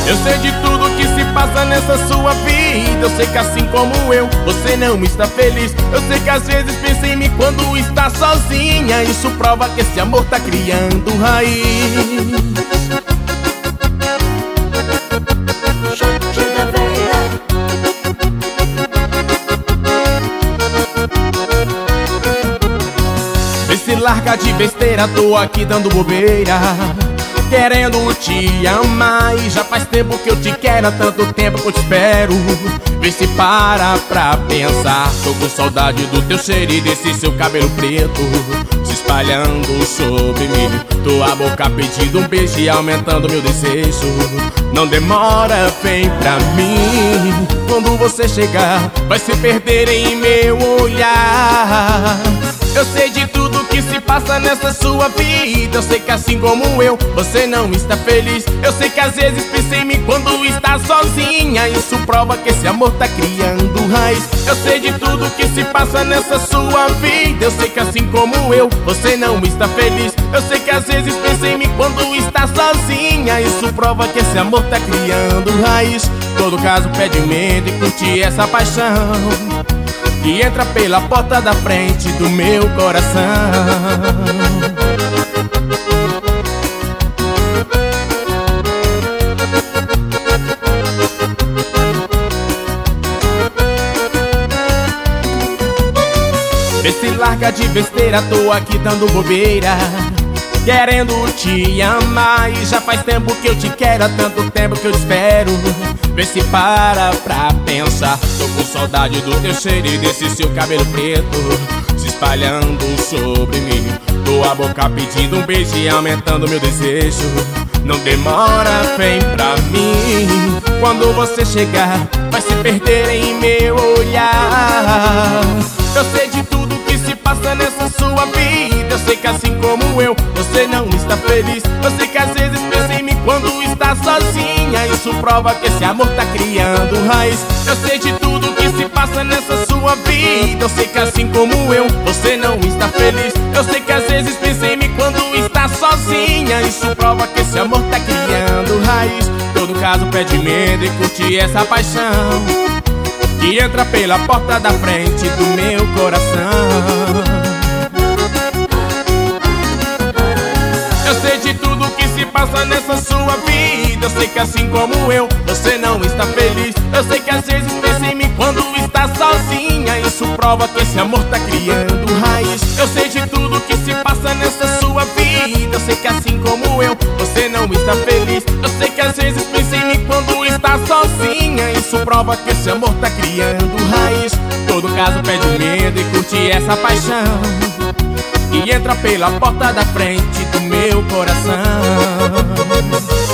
Eu sei de tudo que se passa nessa sua vida. Eu sei que assim como eu, você não está feliz. Eu sei que às vezes pensa em mim quando está sozinha. Isso prova que esse amor tá criando raiz. Vê se larga de besteira, tô aqui dando bobeira, querendo te amar. E já faz tempo que eu te quero, há tanto tempo que eu te espero. Vê se para pra pensar. Tô com saudade do teu cheiro e desse seu cabelo preto se espalhando sobre mim. Tua boca pedindo um beijo e aumentando meu desejo. Não demora, vem pra mim. Quando você chegar, vai se perder em meu olhar. Eu sei de tudo que se passa nessa sua vida. Eu sei que assim como eu, você não está feliz. Eu sei que às vezes pensa em mim quando está sozinha. Isso prova que esse amor tá criando raiz. Eu sei de tudo que se passa nessa sua vida. Eu sei que assim como eu, você não está feliz. Eu sei que às vezes pensa em mim quando está sozinha. Isso prova que esse amor tá criando raiz. Todo caso pede medo e curte essa paixão que entra pela porta da frente do meu coração. Vê se larga de besteira, tô aqui dando bobeira, querendo te amar. E já faz tempo que eu te quero, há tanto tempo que eu te espero. Vê se para pra pensar. Tô com saudade do teu cheiro e desse seu cabelo preto se espalhando sobre mim. Tua boca pedindo um beijo e aumentando meu desejo. Não demora, vem pra mim. Quando você chegar, vai se perder em meu olhar. Eu sei de tudo que se passa nessa sua vida. Eu sei que assim como eu, você não está feliz. Eu sei que às vezes pensa em mim quando está sozinha. Isso prova que esse amor tá criando raiz. Eu sei de tudo que se passa nessa sua vida. Eu sei que assim como eu, você não está feliz. Eu sei que às vezes pensa em mim quando está sozinha. Isso prova que esse amor tá criando raiz. Todo caso pede medo e curte essa paixão que entra pela porta da frente do meu coração. Eu sei de tudo que se passa nessa sua vida. Eu sei que assim como eu, você não está feliz. Eu sei que às vezes pensa em mim quando está sozinha. Isso prova que esse amor tá criando raiz. Eu sei de tudo que se passa nessa sua vida. Eu sei que assim como eu, você não está feliz. Eu sei que às vezes pensa em mim quando está sozinha. Isso prova que esse amor tá criando raiz. Todo caso pede medo e curte essa paixão que entra pela porta da frente do meu coração.